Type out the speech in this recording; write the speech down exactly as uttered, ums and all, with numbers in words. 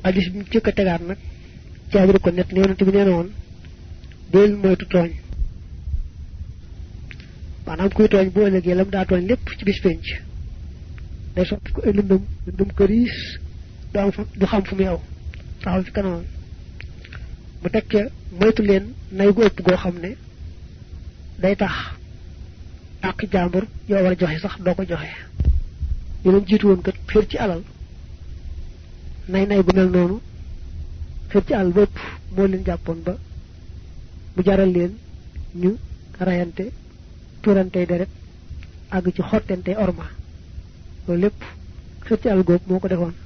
hadis bi ci ko tegaat nak jaabir ko net neena bi neena won del moytu togn manam kuy togn bo legge lam da togn lepp ci bis penc day soppi ko lëndëm lëndëm këriis du am du xam fu mu yow taxaw ci kanam mu tekke moytu leen nay gu ëpp goo xam ne day tax ak jàmbur yoo war a joxe sax doo ko joxe ñu leen jiitu woon kat xër ci alal nay nay bu mel noonu xër ci alal bépp moo leen jàppoon ba mu jaral leen ñu rayante turante deret àgg ci xottente orma loolu lépp xër ci alal googu moo ko defoon